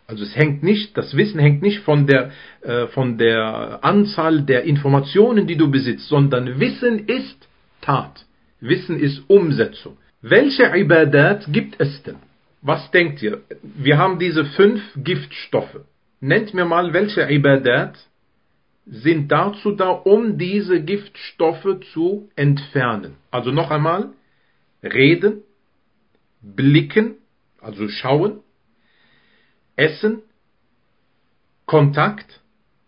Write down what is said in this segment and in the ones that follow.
Also das Wissen hängt nicht von der Anzahl der Informationen, die du besitzt, sondern Wissen ist Tat. Wissen ist Umsetzung. Welche Ibadat gibt es denn? Was denkt ihr? Wir haben diese 5 Giftstoffe. Nennt mir mal, welche Ibadat sind dazu da, um diese Giftstoffe zu entfernen. Also noch einmal, reden, blicken, also schauen, essen, Kontakt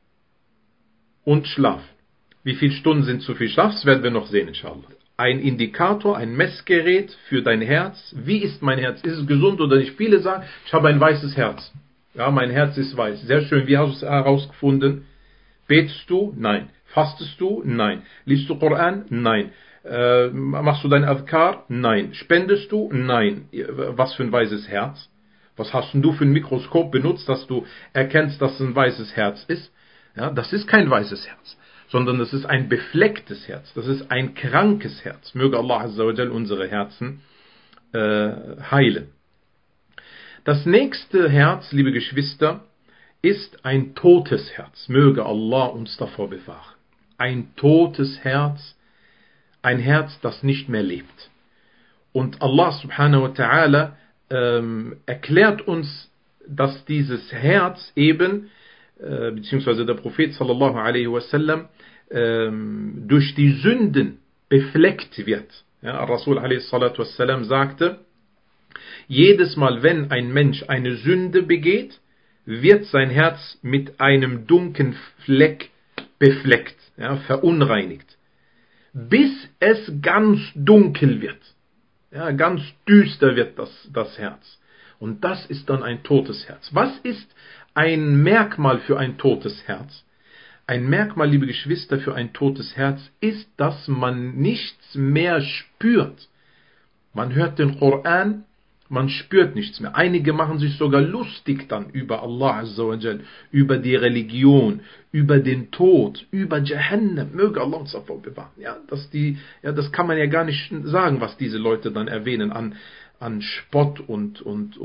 und Schlaf. Wie viele Stunden sind zu viel Schlaf? Das werden wir noch sehen, inshallah. Ein Indikator, ein Messgerät für dein Herz. Wie ist mein Herz? Ist es gesund oder nicht? Viele sagen, ich habe ein weißes Herz. Ja, mein Herz ist weiß. Sehr schön. Wie hast du es herausgefunden? Betest du? Nein. Fastest du? Nein. Liest du Koran? Nein. Machst du dein Adhkar? Nein. Spendest du? Nein. Was für ein weißes Herz? Was hast denn du für ein Mikroskop benutzt, dass du erkennst, dass es ein weißes Herz ist? Ja, das ist kein weißes Herz, sondern das ist ein beflecktes Herz. Das ist ein krankes Herz. Möge Allah Azza wa Jal unsere Herzen heilen. Das nächste Herz, liebe Geschwister, ist ein totes Herz. Möge Allah uns davor bewahren. Ein totes Herz, ein Herz, das nicht mehr lebt. Und Allah subhanahu wa ta'ala erklärt uns, dass dieses Herz eben, beziehungsweise der Prophet sallallahu alaihi wasallam, durch die Sünden befleckt wird. Ja, Rasul alaihi salatu wassalam sagte, jedes Mal, wenn ein Mensch eine Sünde begeht, wird sein Herz mit einem dunklen Fleck befleckt, ja, verunreinigt, bis es ganz dunkel wird. Ja, ganz düster wird das Herz. Und das ist dann ein totes Herz. Was ist ein Merkmal für ein totes Herz? Ein Merkmal, liebe Geschwister, für ein totes Herz ist, dass man nichts mehr spürt. Man hört den Koran, man spürt nichts mehr. Einige machen sich sogar lustig dann über Allah Azza wa Jal, über die Religion, über den Tod, über Jahannam. Möge Allah uns davor bewahren. Ja, das kann man ja gar nicht sagen, was diese Leute dann erwähnen an Spott und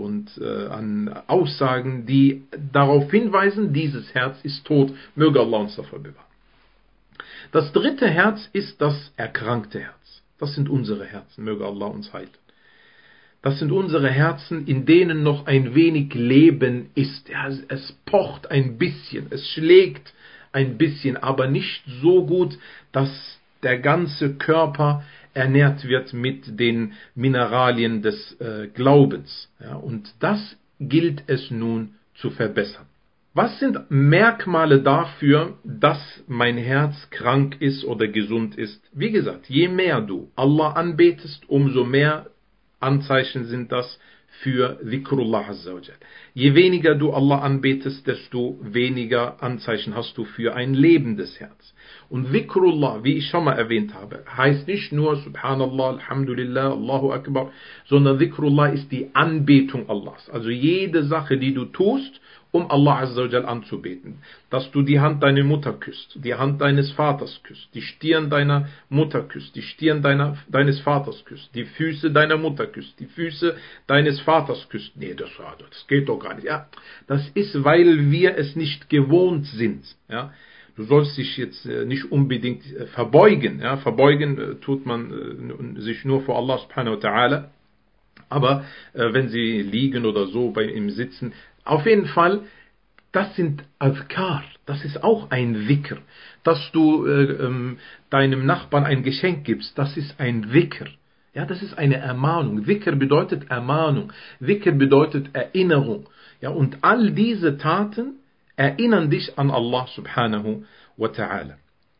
an Aussagen, die darauf hinweisen, dieses Herz ist tot. Möge Allah uns davor bewahren. Das dritte Herz ist das erkrankte Herz. Das sind unsere Herzen. Möge Allah uns heilen. Das sind unsere Herzen, in denen noch ein wenig Leben ist. Ja, es pocht ein bisschen, es schlägt ein bisschen, aber nicht so gut, dass der ganze Körper ernährt wird mit den Mineralien des Glaubens. Ja, und das gilt es nun zu verbessern. Was sind Merkmale dafür, dass mein Herz krank ist oder gesund ist? Wie gesagt, je mehr du Allah anbetest, umso mehr Anzeichen sind das für Dhikrullah Azza wa Jal. Je weniger du Allah anbetest, desto weniger Anzeichen hast du für ein lebendes Herz. Und Dhikrullah, wie ich schon mal erwähnt habe, heißt nicht nur Subhanallah, Alhamdulillah, Allahu Akbar, sondern Dhikrullah ist die Anbetung Allahs. Also jede Sache, die du tust, um Allah Azza wa Jal anzubeten. Dass du die Hand deiner Mutter küsst, die Hand deines Vaters küsst, die Stirn deiner Mutter küsst, die Stirn deines Vaters küsst, die Füße deiner Mutter küsst, die Füße deines Vaters küsst. Nee, das geht doch gar nicht. Ja, das ist, weil wir es nicht gewohnt sind. Ja, du sollst dich jetzt nicht unbedingt verbeugen. Ja, verbeugen tut man sich nur vor Allah subhanahu wa ta'ala. Aber wenn sie liegen oder so im Sitzen, auf jeden Fall, das sind Adhkar, das ist auch ein Dhikr. Dass du deinem Nachbarn ein Geschenk gibst, das ist ein Dhikr. Ja, das ist eine Ermahnung. Dhikr bedeutet Ermahnung. Dhikr bedeutet Erinnerung. Ja, und all diese Taten erinnern dich an Allah subhanahu wa ta'ala.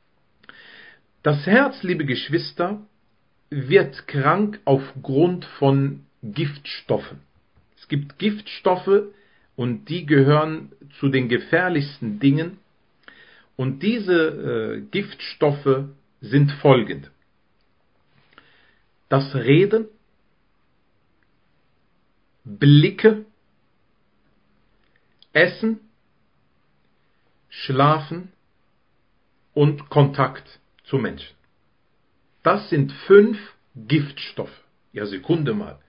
Das Herz, liebe Geschwister, wird krank aufgrund von Giftstoffen. Es gibt Giftstoffe, und die gehören zu den gefährlichsten Dingen. Und diese Giftstoffe sind folgende. Das Reden, Blicke, Essen, Schlafen und Kontakt zu Menschen. Das sind 5 Giftstoffe. Ja, Sekunde mal.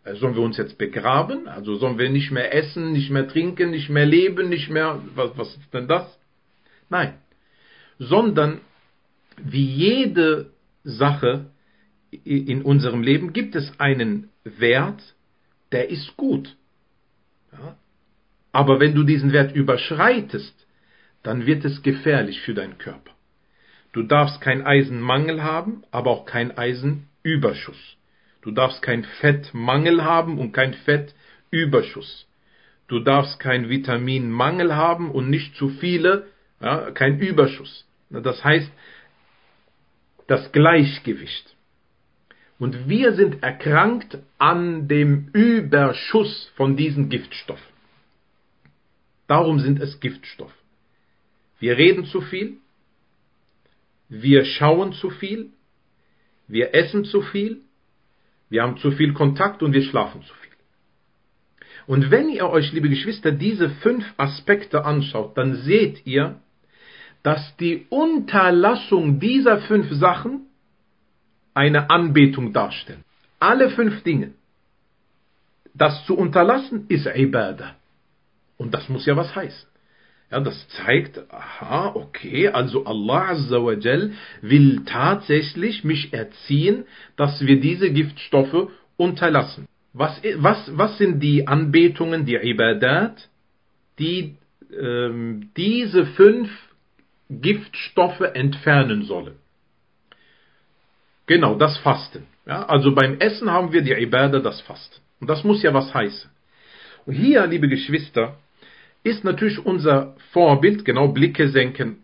Sollen wir uns jetzt begraben? Also sollen wir nicht mehr essen, nicht mehr trinken, nicht mehr leben, nicht mehr, was ist denn das? Nein, sondern wie jede Sache in unserem Leben gibt es einen Wert, der ist gut. Ja? Aber wenn du diesen Wert überschreitest, dann wird es gefährlich für deinen Körper. Du darfst keinen Eisenmangel haben, aber auch keinen Eisenüberschuss. Du darfst keinen Fettmangel haben und keinen Fettüberschuss. Du darfst keinen Vitaminmangel haben und nicht zu viele, ja, kein Überschuss. Das heißt, das Gleichgewicht. Und wir sind erkrankt an dem Überschuss von diesen Giftstoffen. Darum sind es Giftstoffe. Wir reden zu viel, wir schauen zu viel, wir essen zu viel, wir haben zu viel Kontakt und wir schlafen zu viel. Und wenn ihr euch, liebe Geschwister, diese 5 Aspekte anschaut, dann seht ihr, dass die Unterlassung dieser 5 Sachen eine Anbetung darstellen. Alle 5 Dinge. Das zu unterlassen ist Ibadah. Und das muss ja was heißen. Ja, das zeigt, aha, okay, also Allah Azza wa Jal will tatsächlich mich erziehen, dass wir diese Giftstoffe unterlassen. Was sind die Anbetungen, die Ibadat, die diese 5 Giftstoffe entfernen sollen? Genau, das Fasten. Ja, also beim Essen haben wir die Ibadah, das Fasten. Und das muss ja was heißen. Und hier, liebe Geschwister, ist natürlich unser Vorbild, genau, Blicke senken.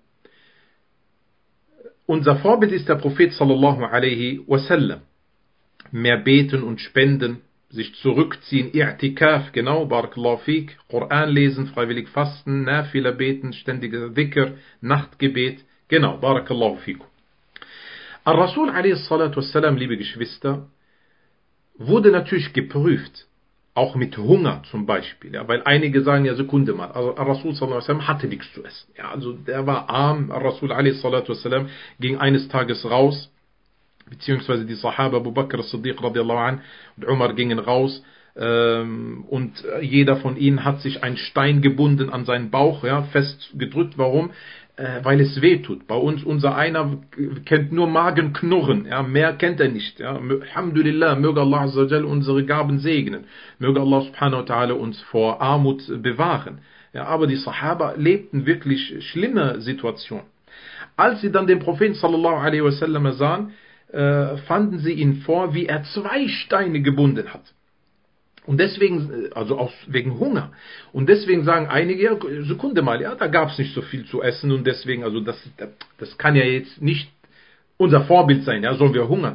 Unser Vorbild ist der Prophet sallallahu alaihi wasallam. Mehr beten und spenden, sich zurückziehen, I'tikaf, genau, Barakallahu fik, Koran lesen, freiwillig fasten, Nafila beten, ständiger Dhikr, Nachtgebet, genau, Barakallahu fikum. Al-Rasul alaihi salatu wassalam, liebe Geschwister, wurde natürlich geprüft. Auch mit Hunger zum Beispiel. Ja, weil einige sagen, ja, Sekunde mal, also Rasul sallallahu alaihi wasallam hatte nichts zu essen. Ja, also der war arm. Rasul alaihi salatu wasallam ging eines Tages raus, beziehungsweise die Sahaba Abu Bakr as-Siddiq radiallahu anh und Umar gingen raus, und jeder von ihnen hat sich einen Stein gebunden an seinen Bauch, ja, fest gedrückt. Warum? Weil es weh tut. Bei uns, unser einer kennt nur Magenknurren, ja, mehr kennt er nicht. Ja. Alhamdulillah, möge Allah Azza wa Jal unsere Gaben segnen. Möge Allah subhanahu wa ta'ala uns vor Armut bewahren. Ja, aber die Sahaba lebten wirklich schlimme Situationen. Als sie dann den Propheten sallallahu alaihi wasallam sahen, fanden sie ihn vor, wie er 2 Steine gebunden hat. Und deswegen, also wegen Hunger. Und deswegen sagen einige, ja, Sekunde mal, ja, da gab es nicht so viel zu essen und deswegen, also das kann ja jetzt nicht unser Vorbild sein, ja, sollen wir hungern.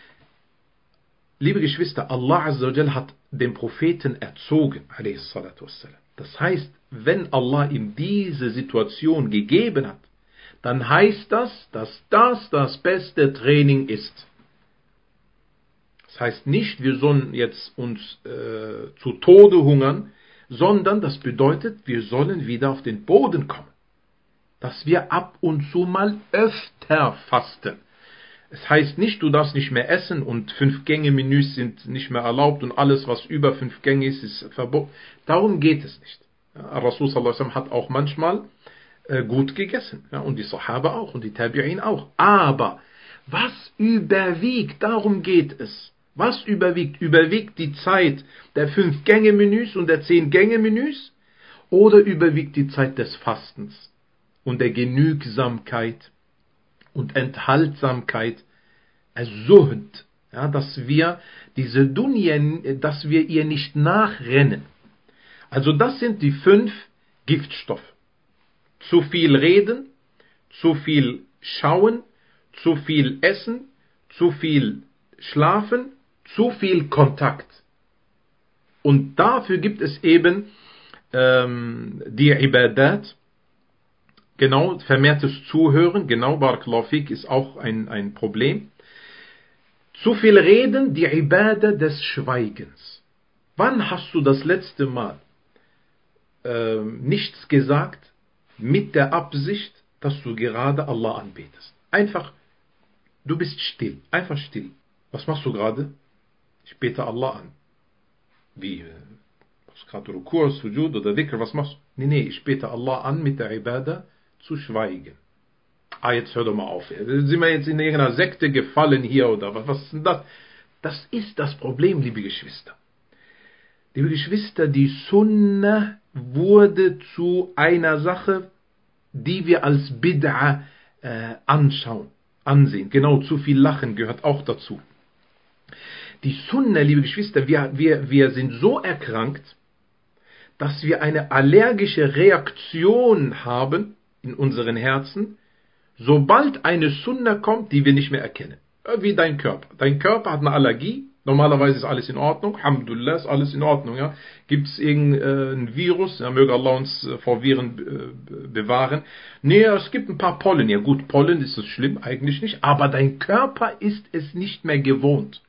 Liebe Geschwister, Allah Azza wa Jal hat den Propheten erzogen, alaihi salatu wassalam. Das heißt, wenn Allah ihm diese Situation gegeben hat, dann heißt das, dass das beste Training ist. Das heißt nicht, wir sollen jetzt uns zu Tode hungern, sondern das bedeutet, wir sollen wieder auf den Boden kommen. Dass wir ab und zu mal öfter fasten. Es heißt nicht, du darfst nicht mehr essen und 5-Gänge-Menüs sind nicht mehr erlaubt und alles, was über 5 Gänge ist verboten. Darum geht es nicht. Rasul sallallahu alaihi wasallam hat auch manchmal gut gegessen. Ja, und die Sahaba auch und die Tabi'in auch. Aber was überwiegt, darum geht es. Was überwiegt? Überwiegt die Zeit der 5-Gänge-Menüs und der 10-Gänge-Menüs? Oder überwiegt die Zeit des Fastens und der Genügsamkeit und Enthaltsamkeit, Zuhd, ja, dass wir diese Dunya, dass wir ihr nicht nachrennen. Also das sind die 5 Giftstoffe. Zu viel reden, zu viel schauen, zu viel essen, zu viel schlafen, zu viel Kontakt. Und dafür gibt es eben die Ibadat, genau, vermehrtes Zuhören, genau, Barakallahu fik, ist auch ein Problem. Zu viel Reden, die Ibadat des Schweigens. Wann hast du das letzte Mal nichts gesagt, mit der Absicht, dass du gerade Allah anbetest? Einfach, du bist still, einfach still. Was machst du gerade? Ich bete Allah an. Wie, was gerade Rukur, Sujud oder Dhikr, was machst du? Nee, ich bete Allah an, mit der Ibadah zu schweigen. Jetzt hör doch mal auf. Sind wir jetzt in irgendeiner Sekte gefallen hier oder was ist denn das? Das ist das Problem, liebe Geschwister. Liebe Geschwister, die Sunna wurde zu einer Sache, die wir als Bid'a ansehen. Genau, zu viel Lachen gehört auch dazu. Die Sunna, liebe Geschwister, wir sind so erkrankt, dass wir eine allergische Reaktion haben in unseren Herzen, sobald eine Sunna kommt, die wir nicht mehr erkennen. Wie dein Körper. Dein Körper hat eine Allergie. Normalerweise ist alles in Ordnung. Alhamdulillah ist alles in Ordnung. Ja. Gibt es irgendein Virus? Ja, möge Allah uns vor Viren bewahren. Nee, es gibt ein paar Pollen. Ja gut, Pollen ist das schlimm, eigentlich nicht. Aber dein Körper ist es nicht mehr gewohnt.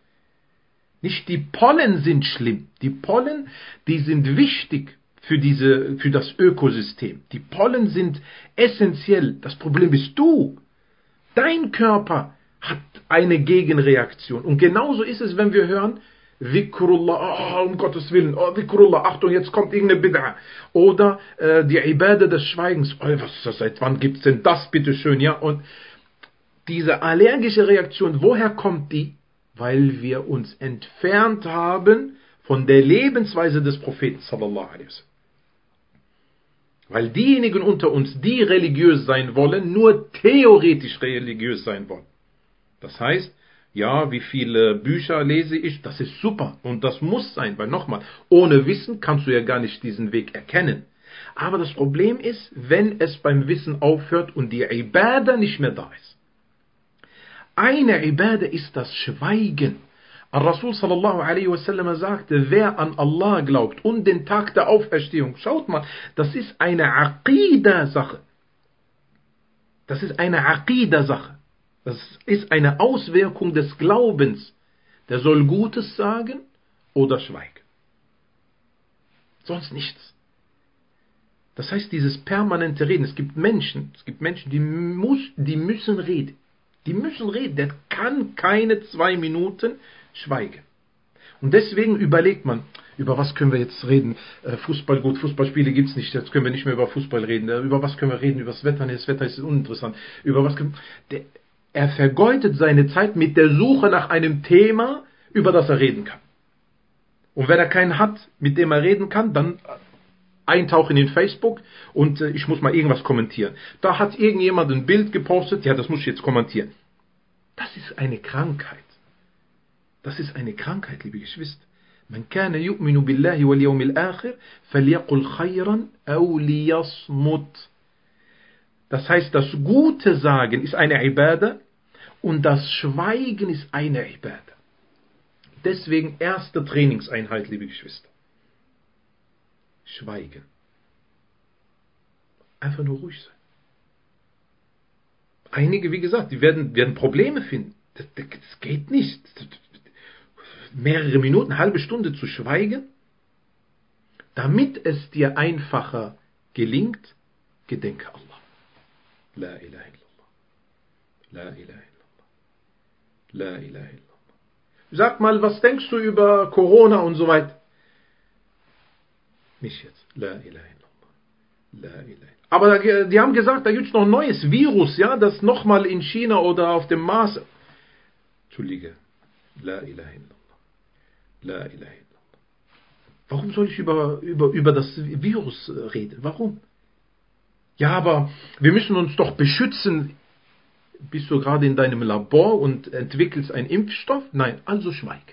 Nicht die Pollen sind schlimm. Die Pollen, die sind wichtig für das Ökosystem. Die Pollen sind essentiell. Das Problem bist du. Dein Körper hat eine Gegenreaktion. Und genauso ist es, wenn wir hören, Dhikrullah, um Gottes Willen, Dhikrullah, Achtung, jetzt kommt irgendeine Bid'a. Oder die Ibadah des Schweigens. Seit wann gibt es denn das, bitteschön? Ja? Und diese allergische Reaktion, woher kommt die? Weil wir uns entfernt haben von der Lebensweise des Propheten, sallallahu alaihi wasallam. Weil diejenigen unter uns, die religiös sein wollen, nur theoretisch religiös sein wollen. Das heißt, ja, wie viele Bücher lese ich, das ist super und das muss sein, weil nochmal, ohne Wissen kannst du ja gar nicht diesen Weg erkennen. Aber das Problem ist, wenn es beim Wissen aufhört und die Ibadah nicht mehr da ist. Eine Ibadah ist das Schweigen. Al-Rasul sallallahu alaihi wasallam sagte, wer an Allah glaubt und den Tag der Auferstehung, schaut mal, das ist eine Aqidah-Sache. Das ist eine Aqidah-Sache. Das ist eine Auswirkung des Glaubens. Der soll Gutes sagen oder schweigen. Sonst nichts. Das heißt, dieses permanente Reden, es gibt Menschen, die müssen reden. Die müssen reden. Der kann keine 2 Minuten schweigen. Und deswegen überlegt man, über was können wir jetzt reden? Fußball, gut, Fußballspiele gibt es nicht, jetzt können wir nicht mehr über Fußball reden. Über was können wir reden? Über das Wetter? Nee, das Wetter ist uninteressant. Er vergeudet seine Zeit mit der Suche nach einem Thema, über das er reden kann. Und wenn er keinen hat, mit dem er reden kann, dann eintauchen in Facebook und ich muss mal irgendwas kommentieren. Da hat irgendjemand ein Bild gepostet, ja, das muss ich jetzt kommentieren. Das ist eine Krankheit. Das ist eine Krankheit, liebe Geschwister. Man kana yu'minu billahi wal yawmil akhir, falyaqul khayran aw liyasmut. Das heißt, das Gute sagen ist eine Ibadah und das Schweigen ist eine Ibadah. Deswegen erste Trainingseinheit, liebe Geschwister. Schweigen. Einfach nur ruhig sein. Einige, wie gesagt, die werden Probleme finden. Das geht nicht. Mehrere Minuten, eine halbe Stunde zu schweigen, damit es dir einfacher gelingt, gedenke Allah. La ilaha illallah. La ilaha illallah. La ilaha illallah. Sag mal, was denkst du über Corona und so weiter? Nicht jetzt. La ilaha illallah. La ilaha illallah. Aber die haben gesagt, da gibt es noch ein neues Virus, ja, das nochmal in China oder auf dem Mars. Entschuldige. La ilaha illallah. La ilaha illallah. Warum soll ich über das Virus reden? Warum? Ja, aber wir müssen uns doch beschützen. Bist du gerade in deinem Labor und entwickelst einen Impfstoff? Nein, also schweig.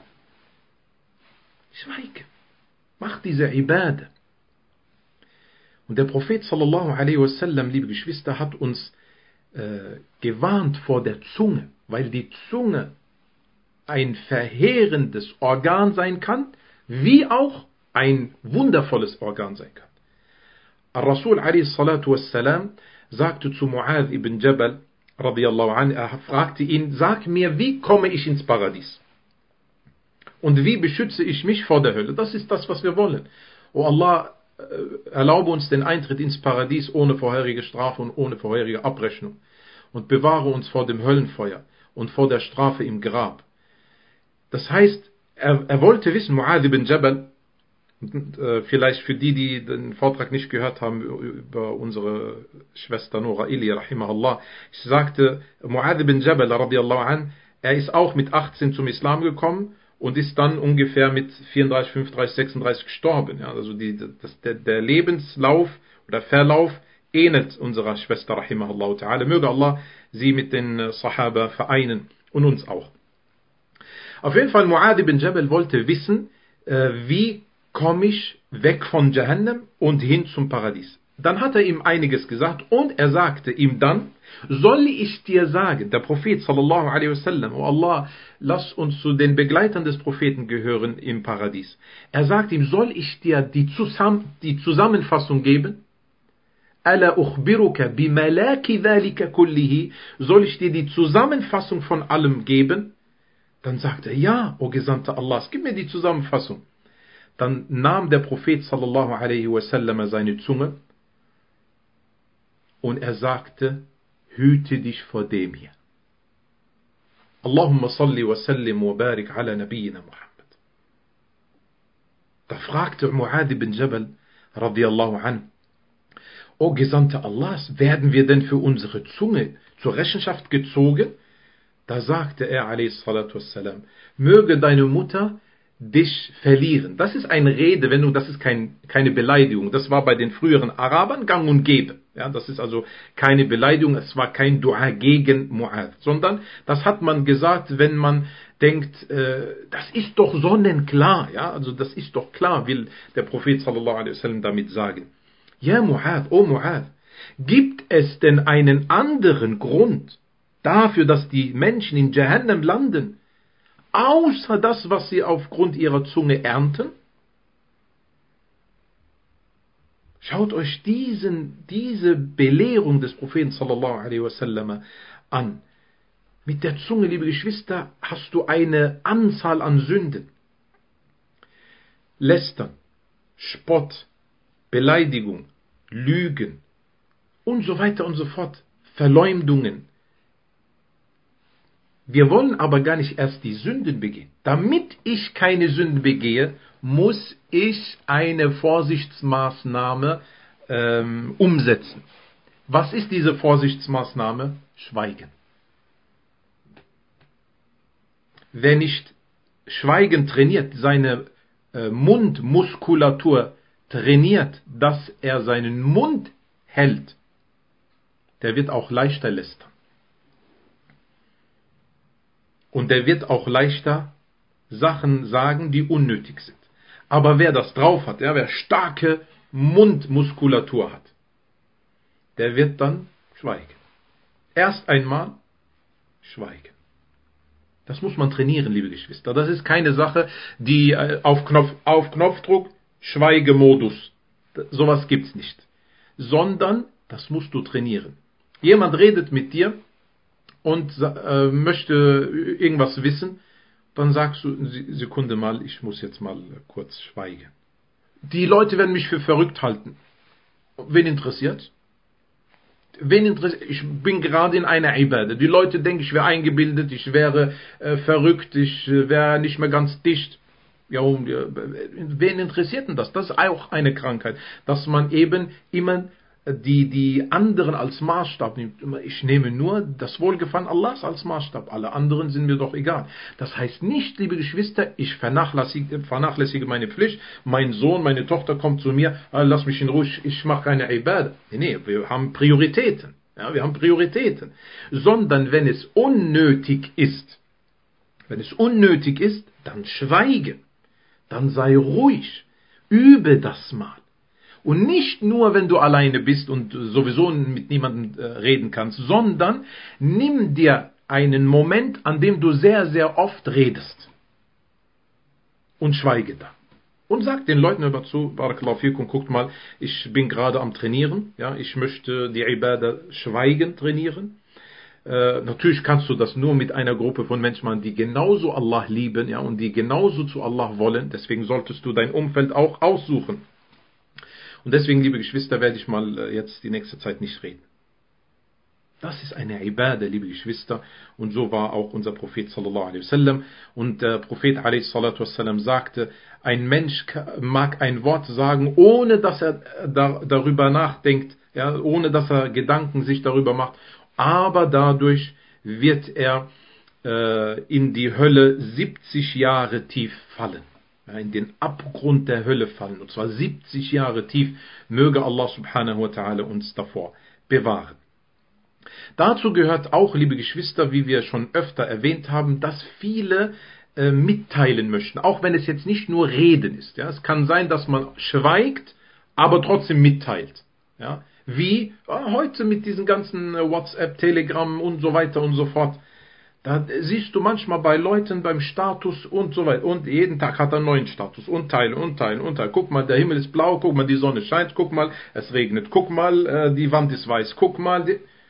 Schweig. Mach diese Ibadah. Und der Prophet sallallahu alaihi wasallam, liebe Geschwister, hat uns gewarnt vor der Zunge, weil die Zunge ein verheerendes Organ sein kann, wie auch ein wundervolles Organ sein kann. Al-Rasul alaihi salatu wassalam sagte zu Mu'adh ibn Jabal radiyallahu anhu, er fragte ihn, sag mir, wie komme ich ins Paradies? Und wie beschütze ich mich vor der Hölle? Das ist das, was wir wollen. O Allah, erlaube uns den Eintritt ins Paradies ohne vorherige Strafe und ohne vorherige Abrechnung. Und bewahre uns vor dem Höllenfeuer und vor der Strafe im Grab. Das heißt, Er wollte wissen, Mu'adh ibn Jabal, vielleicht für die den Vortrag nicht gehört haben über unsere Schwester Nora Ili, rahimahullah, ich sagte, Mu'adh ibn Jabal, radiallahu an, er ist auch mit 18 zum Islam gekommen und ist dann ungefähr mit 34, 35, 36 gestorben. Ja, also der Lebenslauf oder Verlauf ähnelt unserer Schwester, rahimahullah ta'ala. Möge Allah sie mit den Sahaba vereinen und uns auch. Auf jeden Fall, Mu'adh ibn Jabal wollte wissen, wie komme ich weg von Jahannam und hin zum Paradies. Dann hat er ihm einiges gesagt und er sagte ihm dann, soll ich dir sagen, der Prophet sallallahu alaihi wasallam, oh Allah, lass uns zu den Begleitern des Propheten gehören im Paradies. Er sagt ihm, soll ich dir die Zusammenfassung geben? Ala ukhbiruka bimalaki dhalika kullihi, soll ich dir die Zusammenfassung von allem geben? Dann sagt er, ja, o Gesandter Allahs, gib mir die Zusammenfassung. Dann nahm der Prophet sallallahu alaihi wasallam seine Zunge und er sagte, hüte dich vor dem hier. Allahumma salli wa sallim wa barik ala nabiyyina Muhammad. Da fragte Mu'adh ibn Jabal radiyallahu anhu, o Gesandter Allahs, werden wir denn für unsere Zunge zur Rechenschaft gezogen? Da sagte er, a.s. möge deine Mutter dich verlieren. Das ist eine Redewendung, das ist keine Beleidigung. Das war bei den früheren Arabern gang und gäbe. Ja, das ist also keine Beleidigung, es war kein Dua gegen Mu'adh, sondern das hat man gesagt, wenn man denkt, das ist doch sonnenklar. Ja, also das ist doch klar, will der Prophet sallallahu alaihi wasallam damit sagen. Ja, Mu'adh, oh Mu'adh, gibt es denn einen anderen Grund dafür, dass die Menschen in Jahannam landen, außer das, was sie aufgrund ihrer Zunge ernten? Schaut euch diese Belehrung des Propheten sallallahu alaihi wasallam an. Mit der Zunge, liebe Geschwister, hast du eine Anzahl an Sünden. Lästern, Spott, Beleidigung, Lügen und so weiter und so fort. Verleumdungen. Wir wollen aber gar nicht erst die Sünden begehen. Damit ich keine Sünden begehe, muss ich eine Vorsichtsmaßnahme umsetzen. Was ist diese Vorsichtsmaßnahme? Schweigen. Wer nicht Schweigen trainiert, seine Mundmuskulatur trainiert, dass er seinen Mund hält, der wird auch leichter lästern. Und der wird auch leichter Sachen sagen, die unnötig sind. Aber wer das drauf hat, ja, wer starke Mundmuskulatur hat, der wird dann schweigen. Erst einmal schweigen. Das muss man trainieren, liebe Geschwister. Das ist keine Sache, die auf Knopfdruck, Schweigemodus, sowas gibt's nicht. Sondern, das musst du trainieren. Jemand redet mit dir und möchte irgendwas wissen, dann sagst du, Sekunde mal, ich muss jetzt mal kurz schweigen. Die Leute werden mich für verrückt halten. Wen interessiert? Ich bin gerade in einer Ibadah. Die Leute denken, ich wäre eingebildet, ich wäre verrückt, ich wäre nicht mehr ganz dicht. Ja, wen interessiert denn das? Das ist auch eine Krankheit, dass man eben immer die anderen als Maßstab nimmt. Ich nehme nur das Wohlgefallen Allahs als Maßstab. Alle anderen sind mir doch egal. Das heißt nicht, liebe Geschwister, ich vernachlässige meine Pflicht. Mein Sohn, meine Tochter kommt zu mir, lass mich in Ruhe, ich mache keine Ibadah. Nee, wir haben Prioritäten. Ja, wir haben Prioritäten. Sondern wenn es unnötig ist, dann schweige. Dann sei ruhig. Übe das mal. Und nicht nur, wenn du alleine bist und sowieso mit niemandem reden kannst, sondern nimm dir einen Moment, an dem du sehr, sehr oft redest. Und schweige da. Und sag den Leuten über zu, Barakallahu fikum, guckt mal, ich bin gerade am Trainieren, ja, ich möchte die Ibadah schweigen trainieren. Natürlich kannst du das nur mit einer Gruppe von Menschen machen, die genauso Allah lieben, ja, und die genauso zu Allah wollen. Deswegen solltest du dein Umfeld auch aussuchen. Und deswegen, liebe Geschwister, werde ich mal jetzt die nächste Zeit nicht reden. Das ist eine Ibadah, liebe Geschwister. Und so war auch unser Prophet sallallahu alaihi wasallam. Und der Prophet alaihi salatu wasallam sagte, ein Mensch mag ein Wort sagen, ohne dass er darüber nachdenkt, ja, ohne dass er Gedanken sich darüber macht. Aber dadurch wird er in die Hölle 70 Jahre tief fallen. Ja, in den Abgrund der Hölle fallen. Und zwar 70 Jahre tief. Möge Allah subhanahu wa ta'ala uns davor bewahren. Dazu gehört auch, liebe Geschwister, wie wir schon öfter erwähnt haben, dass viele mitteilen möchten. Auch wenn es jetzt nicht nur Reden ist. Ja. Es kann sein, dass man schweigt, aber trotzdem mitteilt. Ja. Wie heute mit diesen ganzen WhatsApp, Telegram und so weiter und so fort. Da siehst du manchmal bei Leuten beim Status und so weiter. Und jeden Tag hat er einen neuen Status. Und teilen. Guck mal, der Himmel ist blau. Guck mal, die Sonne scheint. Guck mal, es regnet. Guck mal, die Wand ist weiß. Guck mal.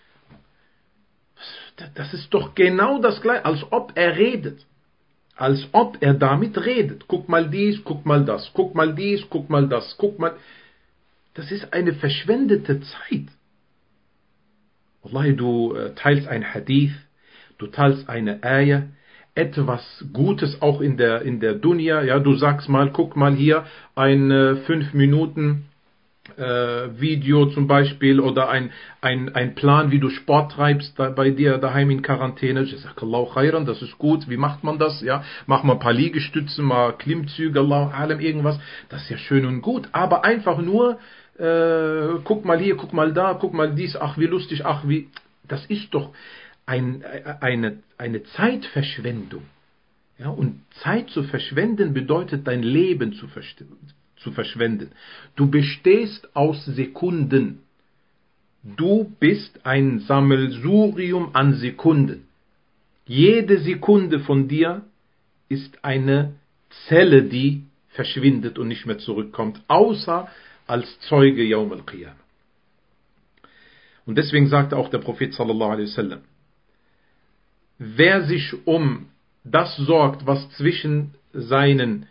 Das ist doch genau das Gleiche, als ob er redet. Als ob er damit redet. Guck mal dies, guck mal das. Guck mal dies, guck mal das. Guck mal. Das ist eine verschwendete Zeit. Wallahi, du teilst ein Hadith. Du teilst eine Ayah, etwas Gutes auch in der Dunya. Ja, du sagst mal, guck mal hier, ein 5 Minuten Video zum Beispiel oder ein Plan, wie du Sport treibst bei dir daheim in Quarantäne. Jazakallahu khairan, das ist gut. Wie macht man das? Ja, mach mal ein paar Liegestütze, mal Klimmzüge, Allahu alam, irgendwas. Das ist ja schön und gut. Aber einfach nur, guck mal hier, guck mal da, guck mal dies, ach wie lustig, ach wie, das ist doch eine Zeitverschwendung. Ja, und Zeit zu verschwenden bedeutet, dein Leben zu verschwenden. Du bestehst aus Sekunden. Du bist ein Sammelsurium an Sekunden. Jede Sekunde von dir ist eine Zelle, die verschwindet und nicht mehr zurückkommt, außer als Zeuge Yawm al-Qiyamah. Und deswegen sagte auch der Prophet sallallahu alaihi wasallam, wer sich um das sorgt, was zwischen seinen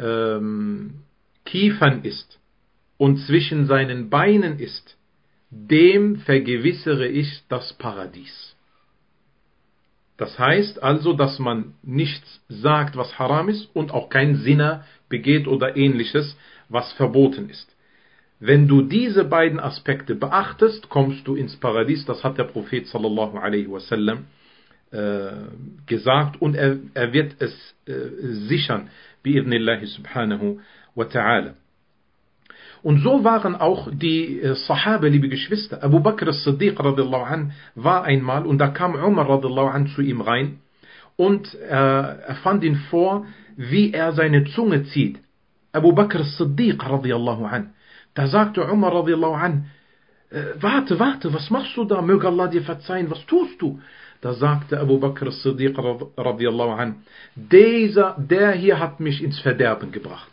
Kiefern ist und zwischen seinen Beinen ist, dem vergewissere ich das Paradies. Das heißt also, dass man nichts sagt, was haram ist und auch kein Zina begeht oder ähnliches, was verboten ist. Wenn du diese beiden Aspekte beachtest, kommst du ins Paradies. Das hat der Prophet sallallahu alaihi wasallam gesagt und er wird es sichern, bi'idhnillahi subhanahu wa ta'ala. Und so waren auch die Sahaba, liebe Geschwister. Abu Bakr as-Siddiq radiallahu anh war einmal und da kam Umar radiallahu anh zu ihm rein und er fand ihn vor, wie er seine Zunge zieht. Abu Bakr as-Siddiq radiallahu anh. Da sagte Umar radiallahu anh, warte, was machst du da? Möge Allah dir verzeihen, was tust du? Da sagte Abu Bakr as-Siddiq radiallahu anh, der hier hat mich ins Verderben gebracht.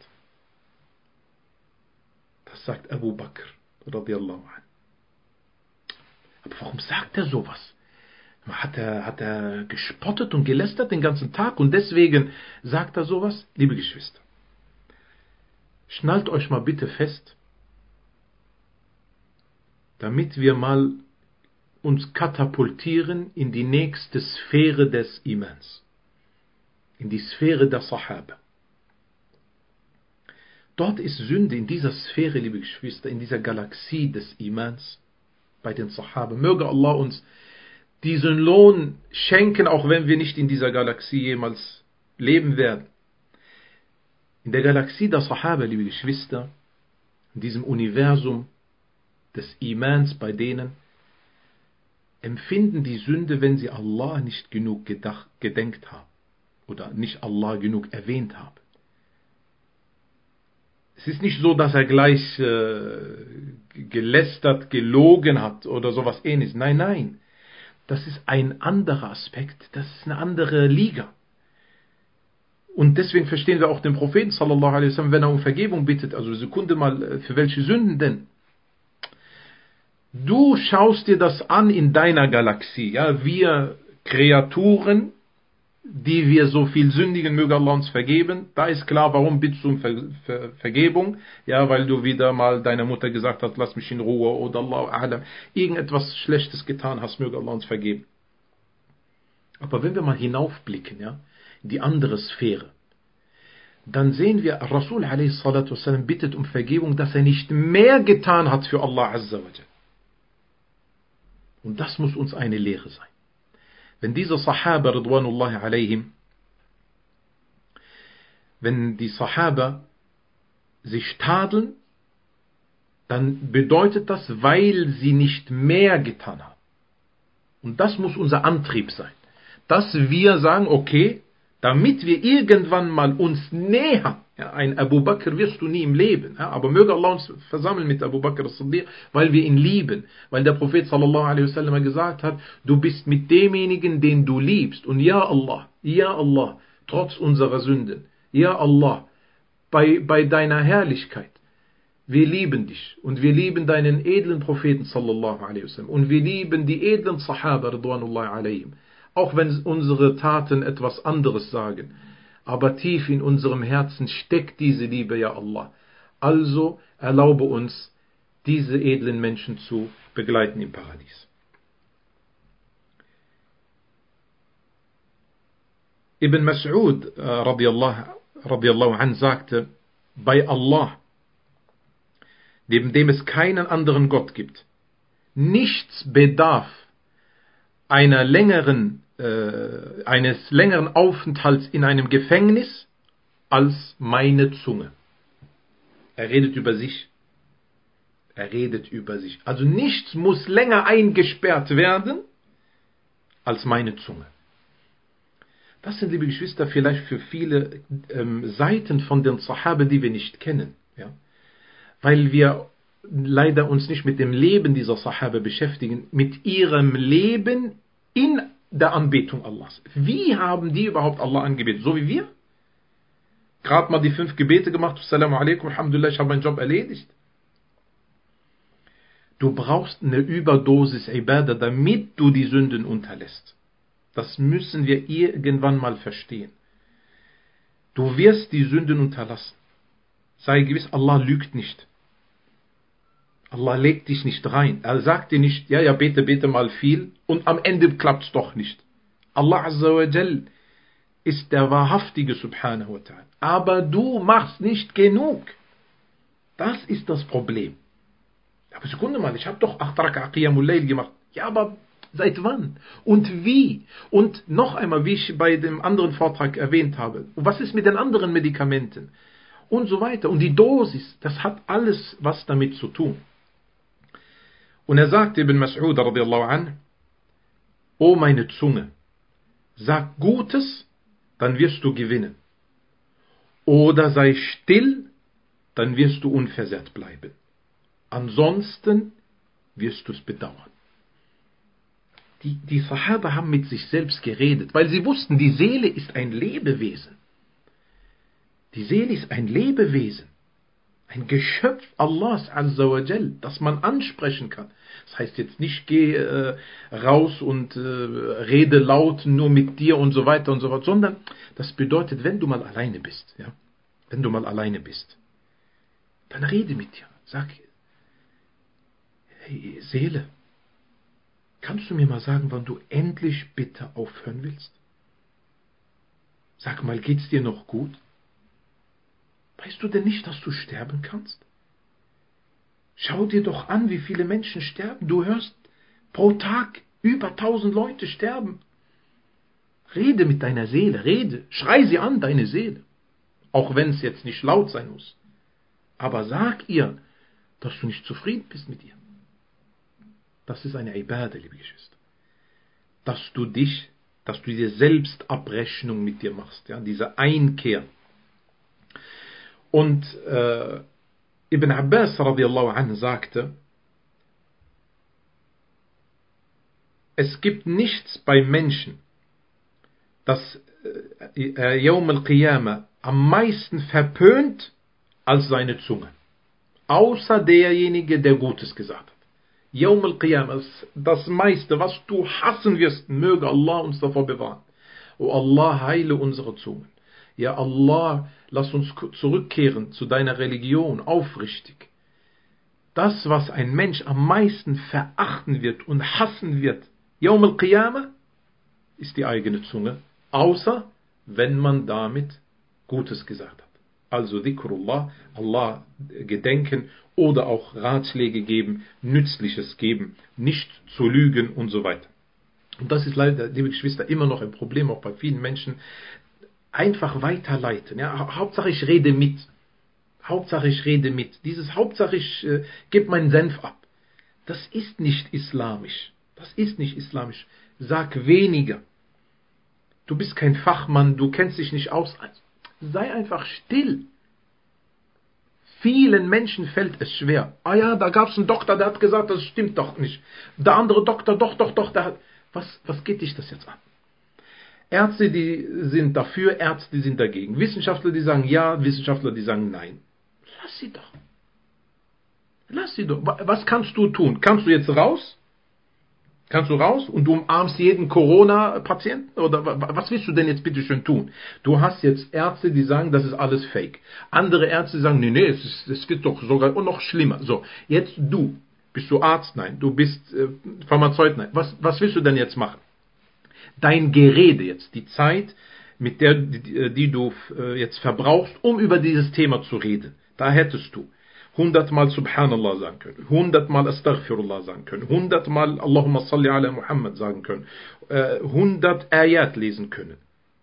Das sagt Abu Bakr radiallahu anh. Aber warum sagt er sowas? Hat er gespottet und gelästert den ganzen Tag und deswegen sagt er sowas? Liebe Geschwister, schnallt euch mal bitte fest, damit wir mal uns katapultieren in die nächste Sphäre des Imans, in die Sphäre der Sahaba. Dort ist Sünde in dieser Sphäre, liebe Geschwister, in dieser Galaxie des Imans bei den Sahaba. Möge Allah uns diesen Lohn schenken, auch wenn wir nicht in dieser Galaxie jemals leben werden. In der Galaxie der Sahaba, liebe Geschwister, in diesem Universum des Imans bei denen, empfinden die Sünde, wenn sie Allah nicht genug gedenkt haben oder nicht Allah genug erwähnt haben. Es ist nicht so, dass er gleich gelästert, gelogen hat oder sowas ähnliches. Nein. Das ist ein anderer Aspekt. Das ist eine andere Liga. Und deswegen verstehen wir auch den Propheten sallallahu alaihi wasallam, wenn er um Vergebung bittet. Also Sekunde mal, für welche Sünden denn? Du schaust dir das an in deiner Galaxie. Ja, wir Kreaturen die wir so viel sündigen, möge Allah uns vergeben. Da ist klar, warum bittest du um Vergebung? Ja, weil du wieder mal deiner Mutter gesagt hast, lass mich in Ruhe oder Allah A'lam, irgendetwas Schlechtes getan hast, möge Allah uns vergeben. Aber wenn wir mal hinaufblicken, ja, in die andere Sphäre, dann sehen wir, Rasul a.s. bittet um Vergebung, dass er nicht mehr getan hat für Allah Azza wa Jal. Und das muss uns eine Lehre sein. Wenn diese Sahaba, Ridwanullahi alayhim, wenn die Sahaba sich tadeln, dann bedeutet das, weil sie nicht mehr getan haben. Und das muss unser Antrieb sein. Dass wir sagen, okay, damit wir irgendwann mal uns nähern, ja, ein Abu Bakr wirst du nie im Leben, ja, aber möge Allah uns versammeln mit Abu Bakr as-Siddiq, weil wir ihn lieben, weil der Prophet sallallahu alaihi wasallam gesagt hat, du bist mit demjenigen, den du liebst, und ja Allah, trotz unserer Sünden, ja Allah, bei deiner Herrlichkeit, wir lieben dich und wir lieben deinen edlen Propheten sallallahu alaihi wasallam und wir lieben die edlen Sahaba ridwanullahi alaihim. Auch wenn unsere Taten etwas anderes sagen. Aber tief in unserem Herzen steckt diese Liebe, ja Allah. Also erlaube uns, diese edlen Menschen zu begleiten im Paradies. Ibn Mas'ud radiallahu anh sagte, bei Allah, neben dem es keinen anderen Gott gibt, nichts bedarf eines längeren Aufenthalts in einem Gefängnis als meine Zunge. Er redet über sich. Also nichts muss länger eingesperrt werden als meine Zunge. Das sind, liebe Geschwister, vielleicht für viele Seiten von den Sahaba, die wir nicht kennen. Ja? Weil wir leider uns nicht mit dem Leben dieser Sahaba beschäftigen, mit ihrem Leben in der Anbetung Allahs. Wie haben die überhaupt Allah angebetet? So wie wir? Gerade mal die 5 Gebete gemacht, Assalamu alaikum, Alhamdulillah, ich habe meinen Job erledigt. Du brauchst eine Überdosis Ibadah, damit du die Sünden unterlässt. Das müssen wir irgendwann mal verstehen. Du wirst die Sünden unterlassen. Sei gewiss, Allah lügt nicht. Allah legt dich nicht rein. Er sagt dir nicht, ja, bete mal viel und am Ende klappt es doch nicht. Allah Azza wa Jal ist der Wahrhaftige Subhanahu wa Ta'ala. Aber du machst nicht genug. Das ist das Problem. Aber Sekunde mal, ich habe doch 8 Raka'a Qiyamul Layl gemacht. Ja, aber seit wann? Und wie? Und noch einmal, wie ich bei dem anderen Vortrag erwähnt habe, was ist mit den anderen Medikamenten? Und so weiter. Und die Dosis, das hat alles was damit zu tun. Und er sagte Ibn Mas'ud radiallahu anh, O meine Zunge, sag Gutes, dann wirst du gewinnen. Oder sei still, dann wirst du unversehrt bleiben. Ansonsten wirst du es bedauern. Die Sahaba haben mit sich selbst geredet, weil sie wussten, die Seele ist ein Lebewesen. Die Seele ist ein Lebewesen. Ein Geschöpf Allahs Azza wa Jal, das man ansprechen kann. Das heißt jetzt nicht, geh raus und rede laut nur mit dir und so weiter und so fort, sondern das bedeutet, wenn du mal alleine bist, ja, dann rede mit dir. Sag, hey Seele, kannst du mir mal sagen, wann du endlich bitte aufhören willst? Sag mal, geht's dir noch gut? Weißt du denn nicht, dass du sterben kannst? Schau dir doch an, wie viele Menschen sterben. Du hörst pro Tag über 1000 Leute sterben. Rede mit deiner Seele, rede. Schrei sie an, deine Seele. Auch wenn es jetzt nicht laut sein muss. Aber sag ihr, dass du nicht zufrieden bist mit ihr. Das ist eine Ibadah, liebe Geschwister. Dass du dir selbst Abrechnung mit dir machst. Ja, diese Einkehr. Und Ibn Abbas radiallahu anh sagte, es gibt nichts bei Menschen, das Yawm al-Qiyamah am meisten verpönt als seine Zunge. Außer derjenige, der Gutes gesagt hat. Yawm al-Qiyamah, das meiste, was du hassen wirst, möge Allah uns davor bewahren. O Allah, heile unsere Zungen. Ja Allah, lass uns zurückkehren zu deiner Religion, aufrichtig. Das, was ein Mensch am meisten verachten wird und hassen wird, Yawm al-Qiyamah, ist die eigene Zunge, außer wenn man damit Gutes gesagt hat. Also Dhikrullah, Allah gedenken oder auch Ratschläge geben, Nützliches geben, nicht zu lügen und so weiter. Und das ist leider, liebe Geschwister, immer noch ein Problem, auch bei vielen Menschen. Einfach weiterleiten. Ja, Hauptsache ich rede mit. Hauptsache ich rede mit. Dieses Hauptsache ich gebe meinen Senf ab. Das ist nicht islamisch. Das ist nicht islamisch. Sag weniger. Du bist kein Fachmann, du kennst dich nicht aus. Sei einfach still. Vielen Menschen fällt es schwer. Ah ja, da gab es einen Doktor, der hat gesagt, das stimmt doch nicht. Der andere Doktor, doch, der hat... Was geht dich das jetzt an? Ärzte, die sind dafür, Ärzte, die sind dagegen. Wissenschaftler, die sagen ja, Wissenschaftler, die sagen nein. Lass sie doch. Lass sie doch. Was kannst du tun? Kannst du jetzt raus? Kannst du raus und du umarmst jeden Corona-Patienten? Oder was willst du denn jetzt bitte schön tun? Du hast jetzt Ärzte, die sagen, das ist alles Fake. Andere Ärzte sagen, nee, es wird doch sogar noch schlimmer. So, jetzt du. Bist du Arzt? Nein. Du bist Pharmazeut? Nein. Was willst du denn jetzt machen? Dein Gerede jetzt, die Zeit, mit der die du jetzt verbrauchst, um über dieses Thema zu reden. Da hättest du 100-mal Subhanallah sagen können, 100-mal Astaghfirullah sagen können, 100-mal Allahumma salli ala Muhammad sagen können, 100 Ayat lesen können.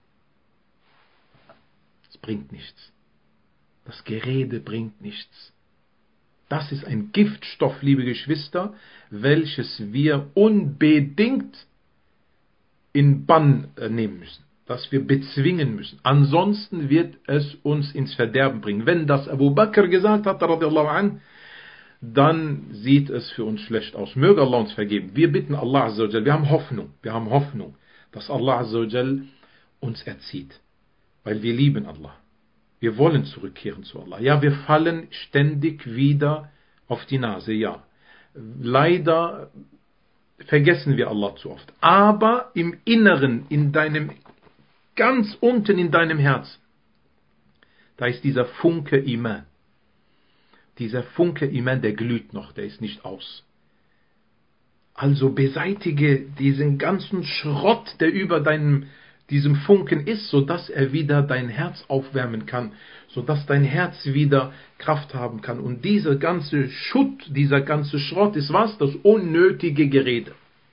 Das bringt nichts. Das Gerede bringt nichts. Das ist ein Giftstoff, liebe Geschwister, welches wir unbedingt in Bann nehmen müssen, dass wir bezwingen müssen. Ansonsten wird es uns ins Verderben bringen. Wenn das Abu Bakr gesagt hat, radiallahu anh, dann sieht es für uns schlecht aus. Möge Allah uns vergeben. Wir bitten Allah Azza wa Jal, wir haben Hoffnung, dass Allah Azza wa Jal uns erzieht, weil wir lieben Allah. Wir wollen zurückkehren zu Allah. Ja, wir fallen ständig wieder auf die Nase, ja. Leider vergessen wir Allah zu oft. Aber im Inneren, ganz unten in deinem Herzen, da ist dieser Funke Iman. Dieser Funke Iman, der glüht noch, der ist nicht aus. Also beseitige diesen ganzen Schrott, der über diesem Funken ist, sodass er wieder dein Herz aufwärmen kann, sodass dein Herz wieder Kraft haben kann. Und dieser ganze Schutt, dieser ganze Schrott ist was? Das unnötige Gerede.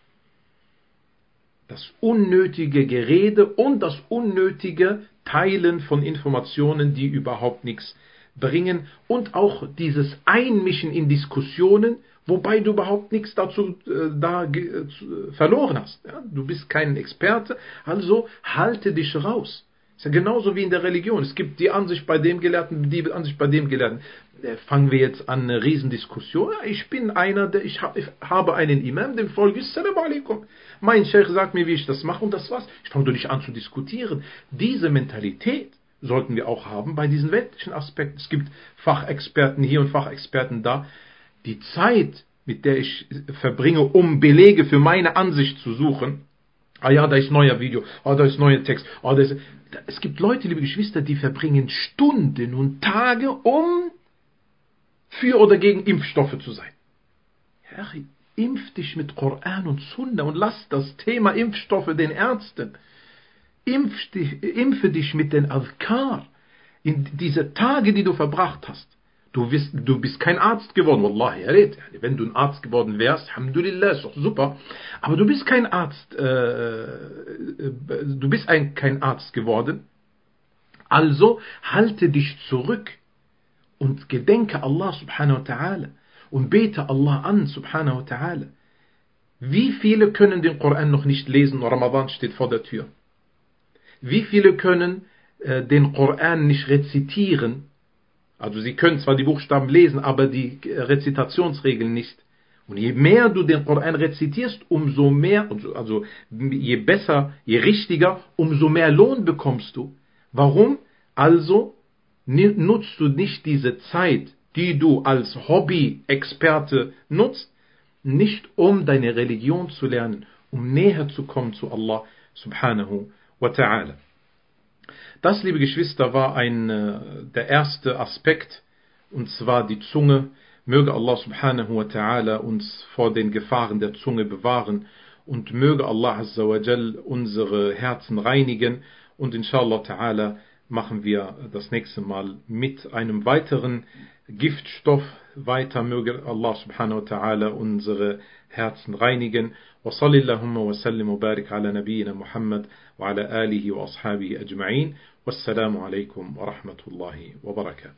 Das unnötige Gerede und das unnötige Teilen von Informationen, die überhaupt nichts bringen. Und auch dieses Einmischen in Diskussionen, wobei du überhaupt nichts dazu verloren hast. Ja? Du bist kein Experte, also halte dich raus. Ist ja genauso wie in der Religion. Es gibt die Ansicht bei dem Gelehrten, die Ansicht bei dem Gelehrten. Fangen wir jetzt an eine Riesendiskussion. Ich bin einer, ich habe einen Imam, dem folge ich, Assalamu alaikum. Mein Sheikh sagt mir, wie ich das mache und das war's. Ich fange doch nicht an zu diskutieren. Diese Mentalität sollten wir auch haben bei diesen weltlichen Aspekten. Es gibt Fachexperten hier und Fachexperten da. Die Zeit, mit der ich verbringe, um Belege für meine Ansicht zu suchen, ah ja, da ist neuer Video, ah, da ist neuer Text, ah, es gibt Leute, liebe Geschwister, die verbringen Stunden und Tage, um für oder gegen Impfstoffe zu sein. Herr, impf dich mit Koran und Sunna und lass das Thema Impfstoffe den Ärzten. Impfe dich mit den Adhkar in diese Tage, die du verbracht hast. Du bist kein Arzt geworden, Wallahi, wenn du ein Arzt geworden wärst, Alhamdulillah, ist doch super. Aber du bist kein Arzt, kein Arzt geworden. Also halte dich zurück und gedenke Allah subhanahu wa ta'ala und bete Allah an subhanahu wa ta'ala. Wie viele können den Koran noch nicht lesen? Ramadan steht vor der Tür. Wie viele können den Koran nicht rezitieren? Also sie können zwar die Buchstaben lesen, aber die Rezitationsregeln nicht. Und je mehr du den Koran rezitierst, umso mehr, also je besser, je richtiger, umso mehr Lohn bekommst du. Warum? Also nutzt du nicht diese Zeit, die du als Hobby-Experte nutzt, nicht um deine Religion zu lernen, um näher zu kommen zu Allah subhanahu wa ta'ala. Das, liebe Geschwister, war der erste Aspekt, und zwar die Zunge. Möge Allah subhanahu wa ta'ala uns vor den Gefahren der Zunge bewahren und möge Allah azza wa jal unsere Herzen reinigen, und inshallah ta'ala machen wir das nächste Mal mit einem weiteren Giftstoff weiter. Möge Allah subhanahu wa ta'ala unsere Herzen reinigen. Wa sallillahumma wa sallim wa barik ala nabiyyina Muhammad wa ala alihi wa ashabihi ajma'in. Wassalamu alaikum wa rahmatullahi wa barakatuh.